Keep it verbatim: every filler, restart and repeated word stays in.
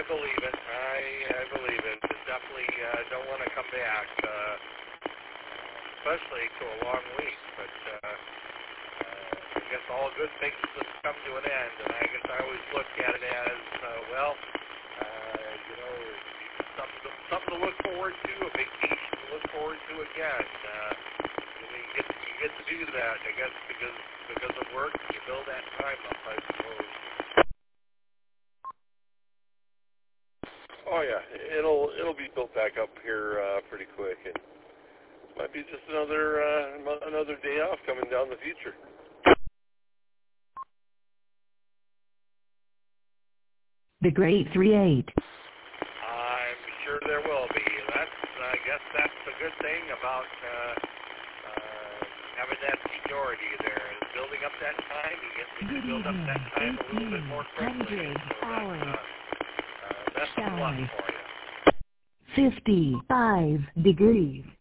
believe it. I I believe it. Definitely uh, don't want to come back, uh, especially to a long week. But uh, uh, I guess all good things must come to an end, and I guess I always look at it as uh, well, uh, you know, something to, something to look forward to, a vacation to look forward to again. Uh, you, know, you get you get to do that, I guess, because because of work. You build that time up, I suppose. Oh yeah, it'll it'll be built back up here uh, pretty quick, and might be just another uh, another day off coming down the future. The Great Three Eight. I'm sure there will be. That's I guess that's the good thing about uh, uh, having that seniority there, is building up that time. You get to Good build up evening. that time a little bit more quickly. one hundred So hours. that, uh, uh, that's a plus Sky. for you. fifty-five degrees.